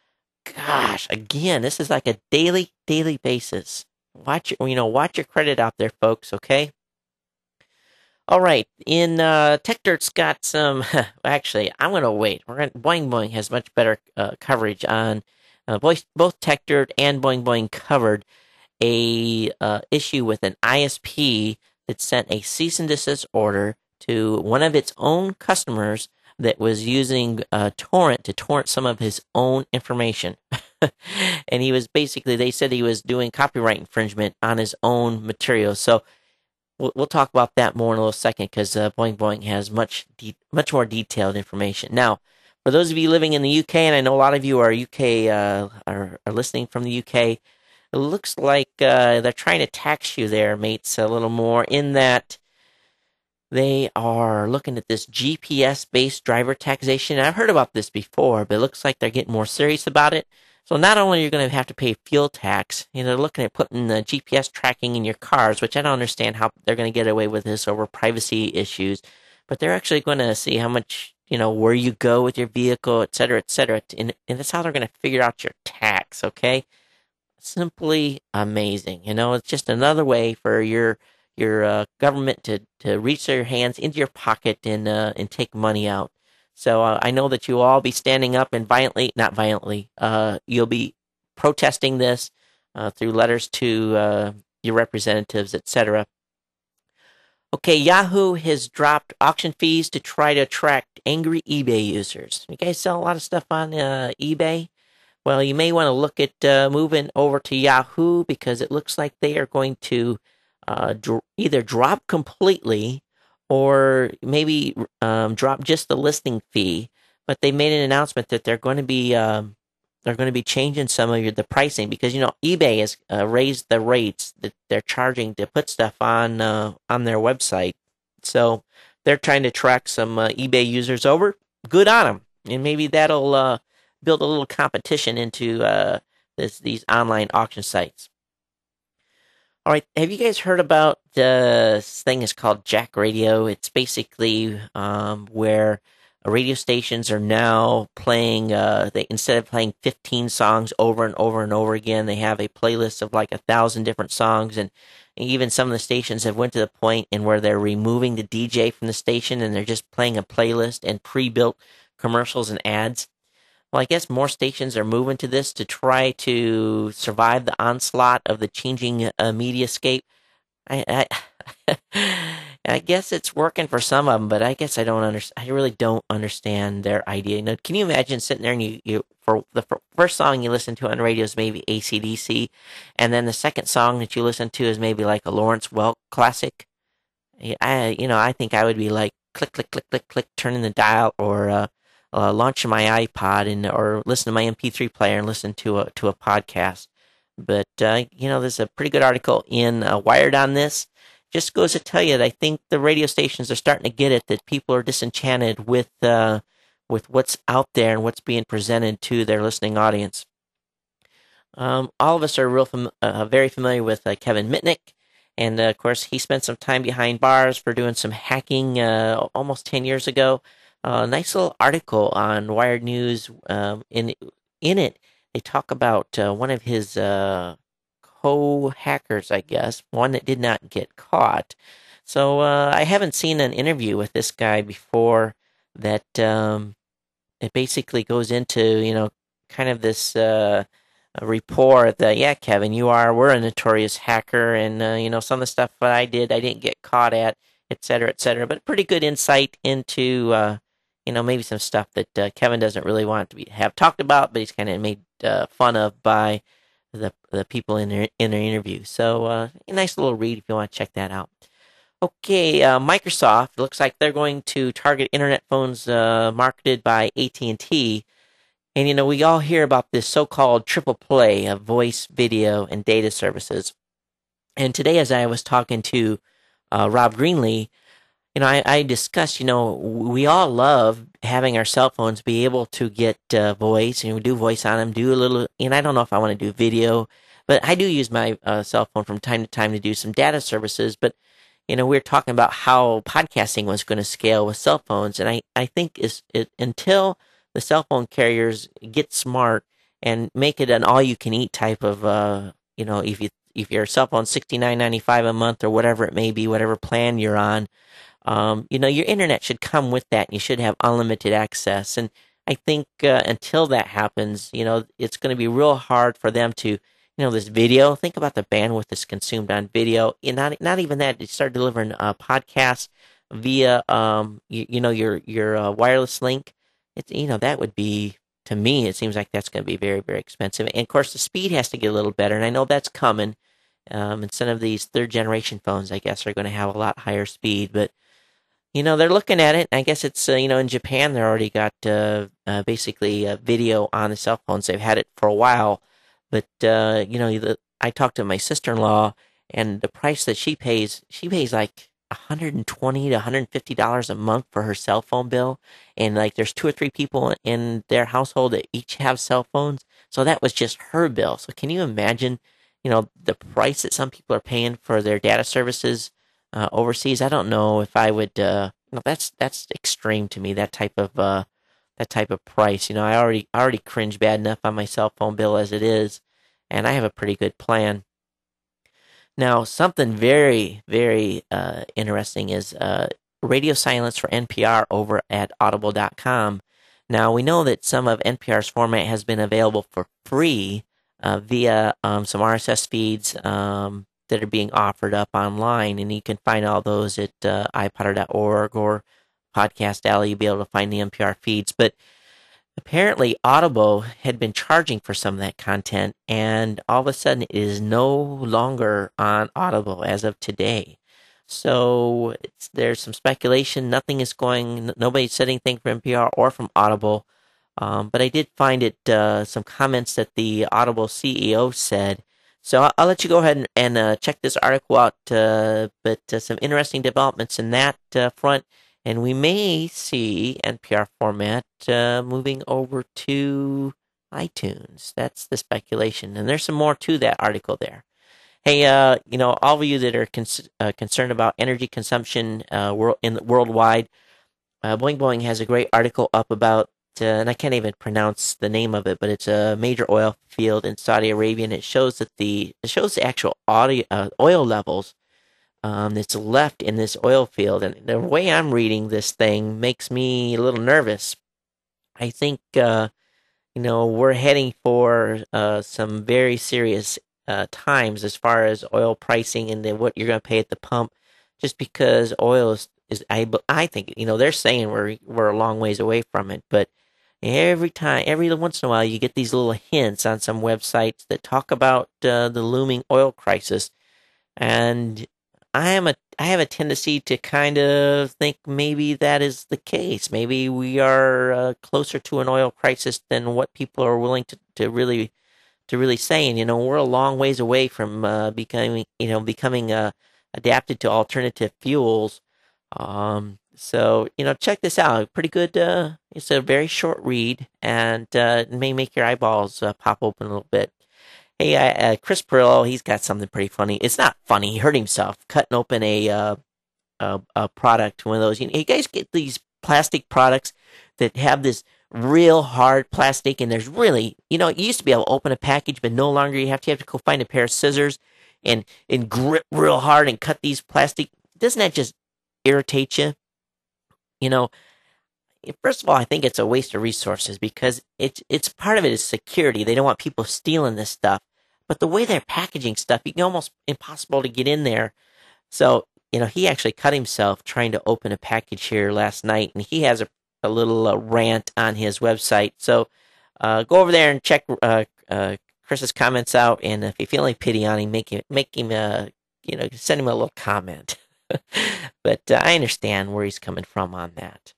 gosh, again, this is like a daily, daily basis. Watch your, you know, watch your credit out there, folks. Okay. All right. In uh, Tech Dirt's got some. Actually, I'm gonna wait. We're gonna Boing Boing has much better uh, coverage on uh, both both Tech Dirt and Boing Boing covered a uh, issue with an I S P that sent a cease and desist order to one of its own customers that was using uh, torrent to torrent some of his own information. And he was basically, they said he was doing copyright infringement on his own material. So we'll, we'll talk about that more in a little second because uh, Boing Boing has much de- much more detailed information. Now, for those of you living in the U K, and I know a lot of you are U K uh, are, are listening from the U K, it looks like uh, they're trying to tax you there, mates, a little more in that they are looking at this G P S-based driver taxation. I've heard about this before, but it looks like they're getting more serious about it. So not only are you going to have to pay fuel tax, you know, they're looking at putting the G P S tracking in your cars, which I don't understand how they're going to get away with this over privacy issues, but they're actually going to see how much, you know, where you go with your vehicle, et cetera, et cetera. And, and that's how they're going to figure out your tax, okay? Simply amazing. You know, it's just another way for your your uh, government to, to reach their hands into your pocket and uh, and take money out. So uh, I know that you'll all be standing up and violently, not violently, uh, you'll be protesting this uh, through letters to uh, your representatives, et cetera. Okay, Yahoo has dropped auction fees to try to attract angry eBay users. You guys sell a lot of stuff on uh, eBay? Well, you may want to look at uh, moving over to Yahoo because it looks like they are going to uh, dr- either drop completely or maybe um, drop just the listing fee. But they made an announcement that they're going to be um, they're going to be changing some of your, the pricing because you know eBay has uh, raised the rates that they're charging to put stuff on uh, on their website. So they're trying to track some uh, eBay users over. Good on them. And maybe that'll uh, build a little competition into uh, this, these online auction sites. All right, have you guys heard about this thing? It's called Jack Radio. It's basically um, where radio stations are now playing, uh, they instead of playing fifteen songs over and over and over again, they have a playlist of like a thousand different songs, and even some of the stations have went to the point in where they're removing the D J from the station and they're just playing a playlist and pre-built commercials and ads. Well, I guess more stations are moving to this to try to survive the onslaught of the changing uh, mediascape. I, I, I guess it's working for some of them, but I guess I don't understand. I really don't understand their idea. You know, can you imagine sitting there and you, you for the first song you listen to on the radio is maybe A C D C, and then the second song that you listen to is maybe like a Lawrence Welk classic? I, you know, I think I would be like click, click, click, click, click, turning the dial, or uh, uh, launching my iPod and or listen to my M P three player and listen to a to a podcast. But uh, you know, there's a pretty good article in uh, Wired on this. Just goes to tell you that I think the radio stations are starting to get it, that people are disenchanted with uh, with what's out there and what's being presented to their listening audience. Um, all of us are real fam- uh, very familiar with uh, Kevin Mitnick, and uh, of course he spent some time behind bars for doing some hacking uh, almost ten years ago. A uh, nice little article on Wired News. Um, in in it, they talk about uh, one of his uh, co-hackers, I guess, one that did not get caught. So uh, I haven't seen an interview with this guy before that um, it basically goes into, you know, kind of this uh, rapport that, yeah, Kevin, you are, we're a notorious hacker, and, uh, you know, some of the stuff that I did, I didn't get caught at, et cetera, et cetera. But pretty good insight into, uh, you know, maybe some stuff that uh, Kevin doesn't really want to be, have talked about, but he's kind of made uh, fun of by the the people in their in their interview. So uh, a nice little read if you want to check that out. Okay, uh, Microsoft looks like they're going to target internet phones uh, marketed by A T and T. And you know, we all hear about this so-called triple play of voice, video, and data services. And today, as I was talking to uh, Rob Greenlee, you know, I, I discussed, you know, we all love having our cell phones be able to get uh, voice, and we do voice on them, do a little, and I don't know if I want to do video, but I do use my uh, cell phone from time to time to do some data services. But, you know, we were talking about how podcasting was going to scale with cell phones, and I, I think is it, until the cell phone carriers get smart and make it an all-you-can-eat type of, uh, you know, if you if your cell phone's sixty-nine ninety-five a month or whatever it may be, whatever plan you're on, Um, you know, your internet should come with that, and you should have unlimited access. And I think uh, until that happens, you know, it's going to be real hard for them to, you know, this video. Think about the bandwidth that's consumed on video. And not not even that. You start delivering uh, podcasts via, um, you, you know, your your uh, wireless link. It's, you know, that would be, to me, it seems like that's going to be very, very expensive. And of course, the speed has to get a little better, and I know that's coming. Um, and some of these third generation phones, I guess, are going to have a lot higher speed, but you know, they're looking at it. I guess it's, uh, you know, in Japan, they're already got uh, uh, basically uh, video on the cell phones. They've had it for a while. But, uh, you know, the, I talked to my sister-in-law, and the price that she pays, she pays like one hundred twenty to one hundred fifty dollars a month for her cell phone bill. And, like, there's two or three people in their household that each have cell phones. So that was just her bill. So can you imagine, you know, the price that some people are paying for their data services Uh, overseas? I don't know if I would. Uh, you know, that's that's extreme to me. That type of uh, that type of price. You know, I already I already cringe bad enough on my cell phone bill as it is, and I have a pretty good plan. Now, something very very uh, interesting is uh, radio silence for N P R over at Audible dot com. Now, we know that some of N P R's format has been available for free uh, via um, some R S S feeds. Um, that are being offered up online, and you can find all those at uh, i podder dot org or Podcast Alley. You'll be able to find the N P R feeds. But apparently Audible had been charging for some of that content, and all of a sudden it is no longer on Audible as of today. So it's, there's some speculation. Nothing is going, nobody said anything from N P R or from Audible. Um, but I did find it, uh, some comments that the Audible C E O said. So I'll, I'll let you go ahead and, and uh, check this article out, uh, but uh, some interesting developments in that uh, front. and we may see N P R format uh, moving over to iTunes. That's the speculation, and there's some more to that article there. Hey, uh, you know, all of you that are cons- uh, concerned about energy consumption uh, world in the worldwide, uh, Boing Boing has a great article up about, uh, and I can't even pronounce the name of it, but it's a major oil field in Saudi Arabia, and it shows that the it shows the actual audio, uh, oil levels um, that's left in this oil field, and the way I'm reading this thing makes me a little nervous. I think, uh, you know, we're heading for uh, some very serious Uh, times as far as oil pricing and then what you're going to pay at the pump, just because oil is, is I, I think, you know, they're saying we're we're a long ways away from it, but every time, every once in a while, you get these little hints on some websites that talk about uh, the looming oil crisis, and I am a I have a tendency to kind of think maybe that is the case. Maybe we are uh, closer to an oil crisis than what people are willing to, to really. to really saying, you know, we're a long ways away from uh, becoming, you know, becoming uh, adapted to alternative fuels. Um, so, you know, check this out. Pretty good. Uh, it's a very short read, and uh, it may make your eyeballs uh, pop open a little bit. Hey, uh, Chris Perillo, he's got something pretty funny. It's not funny. He hurt himself cutting open a uh, a, a product. One of those. You know, you guys get these plastic products that have this real hard plastic, and there's really, you know, you used to be able to open a package, but no longer. You have to you have to go find a pair of scissors and and grip real hard and cut these plastic. Doesn't that just irritate you? You know, first of all, I think it's a waste of resources because it's it's part of it is security. They don't want people stealing this stuff, but the way they're packaging stuff, you can almost impossible to get in there. So, you know, he actually cut himself trying to open a package here last night, and he has a a little uh, rant on his website. So uh, go over there and check uh, uh, Chris's comments out, and if you feel any pity on him, make him, make him, uh, you know, send him a little comment. But uh, I understand where he's coming from on that.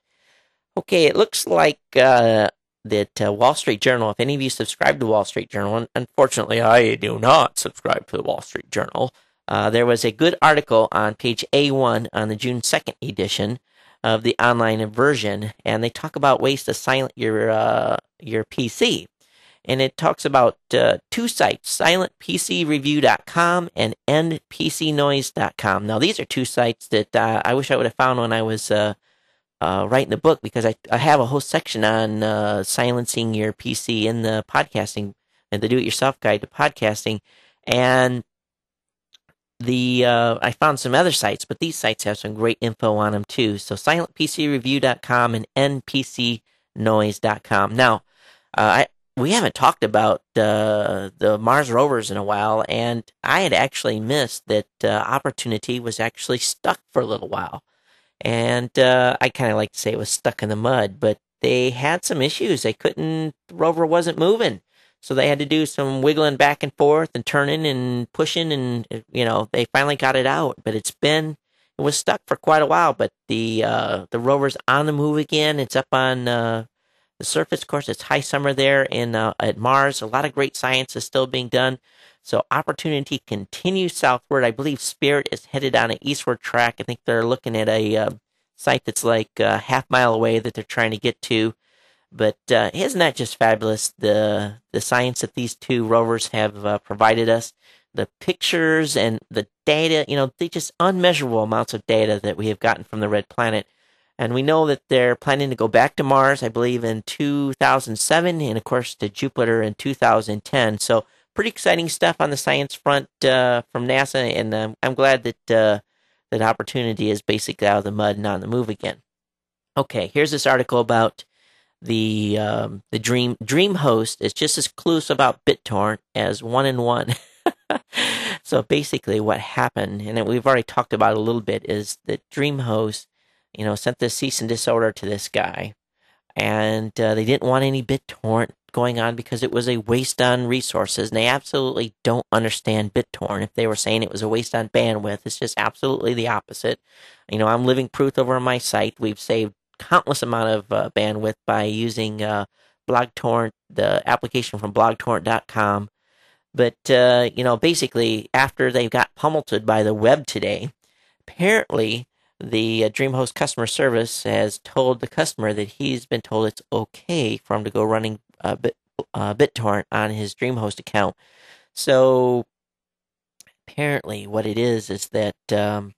Okay, it looks like uh, that uh, Wall Street Journal, if any of you subscribe to Wall Street Journal, and unfortunately I do not subscribe to the Wall Street Journal, uh, there was a good article on page A one on the June second edition of the online version, and they talk about ways to silent your uh, your P C. And it talks about uh, two sites, silent P C review dot com and end P C noise dot com. Now, these are two sites that uh, I wish I would have found when I was uh, uh, writing the book, because I, I have a whole section on uh, silencing your P C in the podcasting, and the do-it-yourself guide to podcasting. And The uh, I found some other sites, but these sites have some great info on them too. So silent P C review dot com and end P C noise dot com. Now, uh, I, we haven't talked about uh, the Mars rovers in a while, and I had actually missed that uh, Opportunity was actually stuck for a little while. And uh, I kind of like to say it was stuck in the mud, but they had some issues. They couldn't, the rover wasn't moving. So they had to do some wiggling back and forth and turning and pushing, and, you know, they finally got it out. But it's been, it was stuck for quite a while, but the uh, the rover's on the move again. It's up on uh, the surface. Of course, it's high summer there in uh, at Mars. A lot of great science is still being done. So Opportunity continues southward. I believe Spirit is headed on an eastward track. I think they're looking at a uh, site that's like a half mile away that they're trying to get to. But uh, isn't that just fabulous, the the science that these two rovers have uh, provided us? The pictures and the data, you know, they just unmeasurable amounts of data that we have gotten from the Red Planet. And we know that they're planning to go back to Mars, I believe, in two thousand seven, and of course to Jupiter in two thousand ten. So pretty exciting stuff on the science front uh, from NASA, and um, I'm glad that uh, that Opportunity is basically out of the mud and on the move again. Okay, here's this article about the um, the Dream DreamHost is just as clueless about BitTorrent as one and one. So basically, what happened, and we've already talked about it a little bit, is that DreamHost, you know, sent this cease and desist order to this guy, and uh, they didn't want any BitTorrent going on because it was a waste on resources, and they absolutely don't understand BitTorrent. If they were saying it was a waste on bandwidth, it's just absolutely the opposite. You know, I'm living proof over on my site. We've saved countless amount of uh, bandwidth by using uh, BlogTorrent, the application from blog torrent dot com. But, uh, you know, basically, after they got pummeled by the web today, apparently the uh, DreamHost customer service has told the customer that he's been told it's okay for him to go running uh, Bit, uh, BitTorrent on his DreamHost account. So apparently what it is is that, um,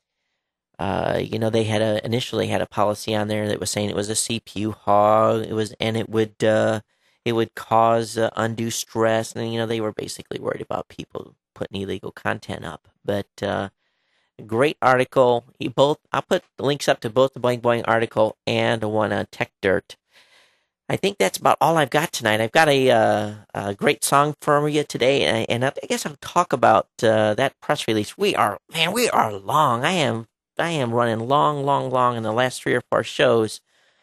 uh, you know, they had a, initially had a policy on there that was saying it was a C P U hog, it was, and it would, uh, it would cause uh, undue stress, and, you know, they were basically worried about people putting illegal content up. But, uh, great article. You both, I'll put the links up to both the Boing Boing article and the one on Tech Dirt. I think that's about all I've got tonight. I've got a, uh, a great song for you today, and I, and I guess I'll talk about uh, that press release. We are, man, we are long. I am, I am running long, long, long in the last three or four shows.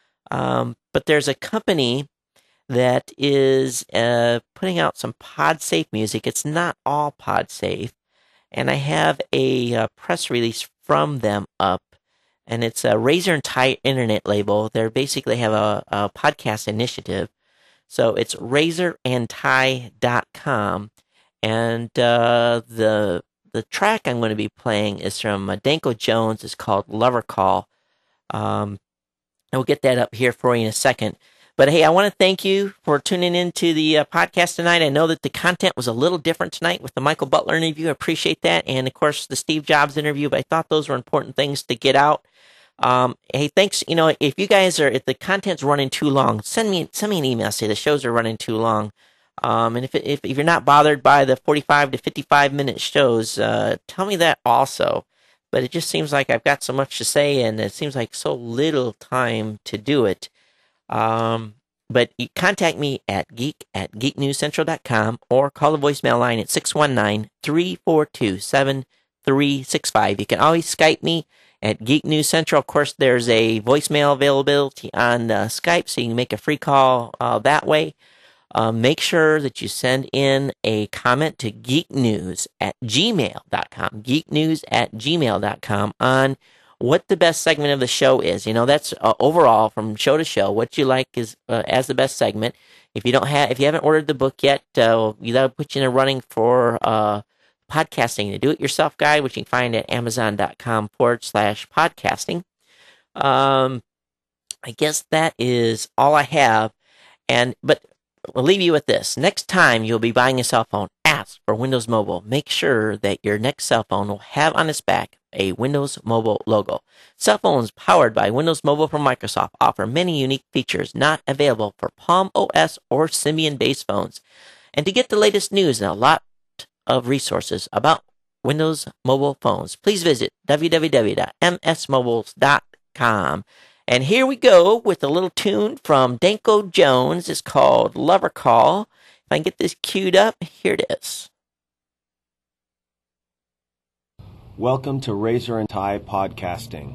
Um, but there's a company that is uh, putting out some PodSafe music. It's not all PodSafe. And I have a uh, press release from them up, and it's a Razor and Tie internet label. They basically have a, a podcast initiative. So it's razor and tie dot com, and uh, the the track I'm going to be playing is from uh, Danko Jones. It's called Lover Call. Um, I will get that up here for you in a second. But hey, I want to thank you for tuning in to the uh, podcast tonight. I know that the content was a little different tonight with the Michael Butler interview. I appreciate that. And of course, the Steve Jobs interview, but I thought those were important things to get out. Um, hey, thanks. You know, if you guys are, if the content's running too long, send me, send me an email. Say the shows are running too long. Um, and if, it, if, if you're not bothered by the forty-five to fifty-five minute shows, uh, tell me that also. But it just seems like I've got so much to say, and it seems like so little time to do it. Um, but you contact me at geek at geek news central dot com or call the voicemail line at six one nine, three four two, seven three six five. You can always Skype me at Geek News Central. Of course, there's a voicemail availability on uh, Skype, so you can make a free call uh, that way. Uh, make sure that you send in a comment to geeknews at gmail dot com, geeknews at gmail dot com on what the best segment of the show is. You know, that's uh, overall from show to show, what you like is uh, as the best segment. If you don't have, if you haven't ordered the book yet, uh, you gotta put you in a running for uh, podcasting, the do-it-yourself guide, which you can find at amazon.com forward slash podcasting. Um, I guess that is all I have. And, but I'll leave you with this. Next time you'll be buying a cell phone, ask for Windows Mobile. Make sure that your next cell phone will have on its back a Windows Mobile logo. Cell phones powered by Windows Mobile from Microsoft offer many unique features not available for Palm O S or Symbian-based phones. And to get the latest news and a lot of resources about Windows Mobile phones, please visit w w w dot m s mobiles dot com. And here we go with a little tune from Danko Jones. It's called Lover Call. If I can get this queued up, here it is. Welcome to Razor and Tie Podcasting.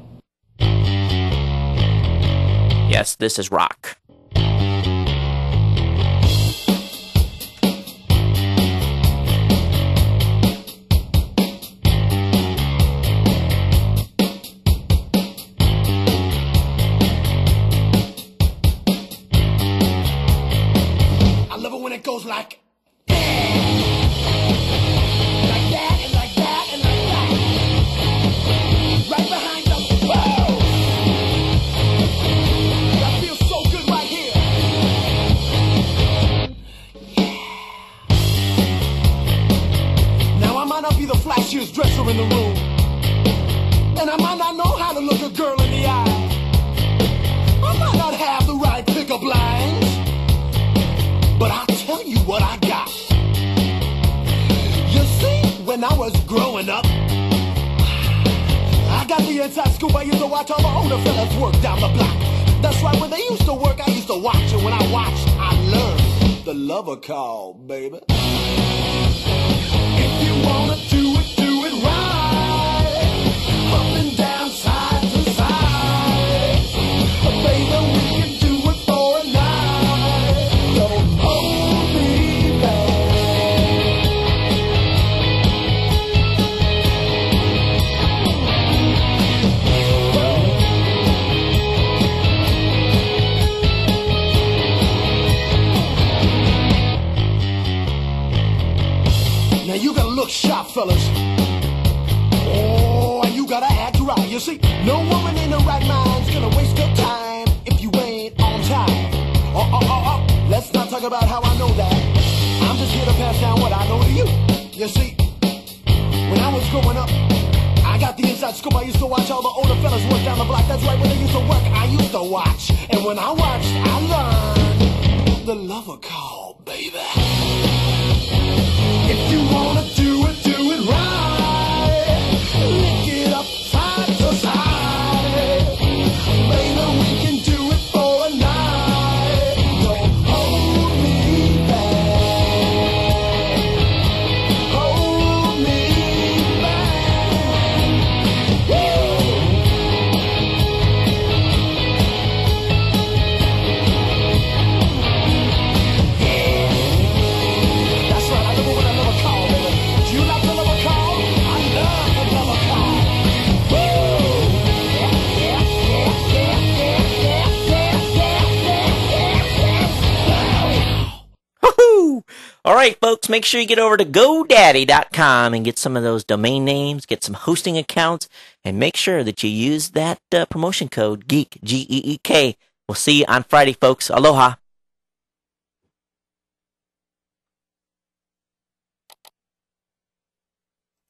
Yes, this is rock. It goes like like that and like that and like that. Right behind the whoa. That feels so good right here. Yeah. Now I might not be the flashiest dresser in the room, and I might not know how to look a girl in the eye. I might not have the right pickup lines, but I'll tell you what I got. You see, when I was growing up, I got the inside scoop. I used to watch all the older fellas work down the block. That's right, when they used to work, I used to watch. And when I watched, I learned the lover call, baby. If you wanna do it, do it right. Up and down, side to side. Baby, we can do it for a night. Don't hold me back. Now you gotta look sharp, fellas. Oh, and you gotta act right. You see, no woman in her right mind's gonna waste your time if you ain't on time. Oh, oh, oh, oh, let's not talk about how I know that. I'm just here to pass down what I know to you. You see, when I was growing up, I got the inside scoop. I used to watch all the older fellas work down the block. That's right, when they used to work, I used to watch. And when I watched, I learned the lover call, baby. If you wanna do it, do it right. Lick it up side to side. Baby, we can do it for a night. Don't hold me back. Hold me back. Woo! That's right, I love it when I love a call, baby. Do you like the love a call? I love the love a call. Woo! Yeah, yeah, yeah, yeah, yeah, yeah, yeah, yeah. Woohoo! All right, folks, make sure you get over to GoDaddy dot com and get some of those domain names, get some hosting accounts, and make sure that you use that uh, promotion code GEEK, G E E K. We'll see you on Friday, folks. Aloha.